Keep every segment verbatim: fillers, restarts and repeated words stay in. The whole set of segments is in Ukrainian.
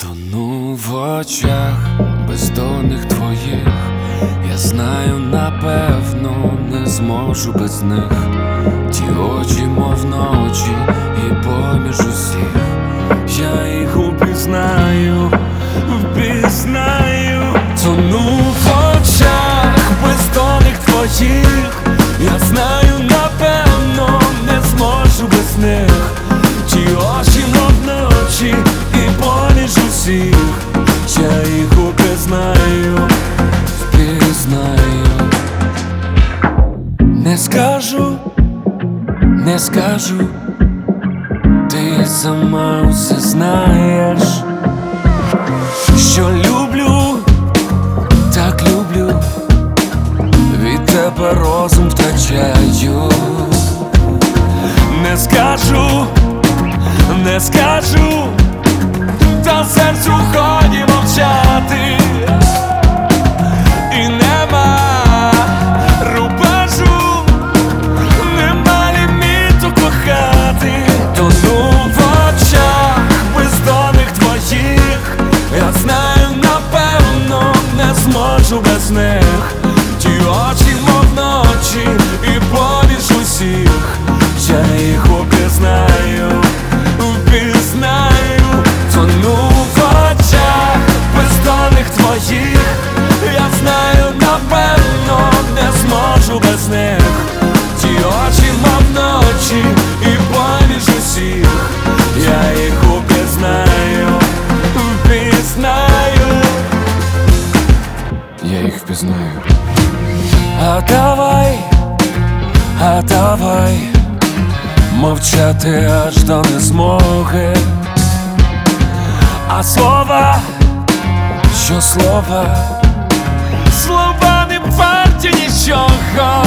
Тону в очах бездонних твоїх, я знаю, напевно, не зможу без них. Ті очі, мов ночі, і поміж усіх я їх упізнаю, впізнаю. Тону в очах бездонних твоїх, я знаю, напевно, не зможу без них. Ті очі, мов ночі, і поміж усіх я їх упізнаю, впізнаю. Не скажу, не скажу, ти сама усе знаєш, що люблю, так люблю, від тебе розум втрачаю. Не скажу, не скажу, та серцю ході мовчати. І нема рубежу, нема ліміту кохати. Тону в очах бездонних твоїх, я знаю, напевно, не зможу без них. Ті очі, мов ночі, і поміж усіх я їх упізнаю, впізнаю. Тону в очах бездонних твоїх, я знаю, напевно, не зможу без них. Ті очі, мов ночі, і поміж усіх я їх упізнаю, впізнаю. Я їх впізнаю. А давай, а давай мовчати аж до незмоги. А слова, що слова, слова не варті нічого.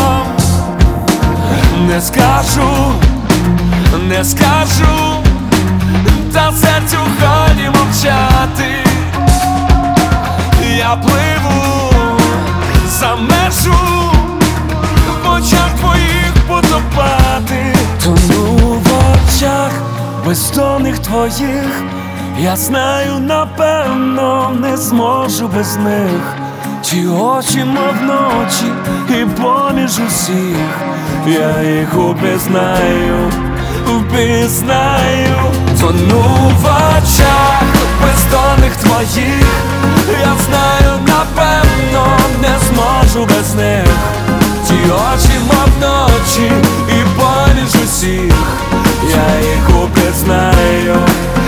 Не скажу, не скажу, та серцю годі мовчати. Я пливу за межу, в очах твоїх потопати. Тону в очах бездонних твоїх, я знаю, напевно, не зможу без них. Ті очі, мов ночі, і поміж усіх я їх упізнаю, впізнаю. Тону в очах бездонних твоїх, я знаю, напевно, не зможу без них. Ті очі, мов ночі, і поміж усіх я їх упізнаю.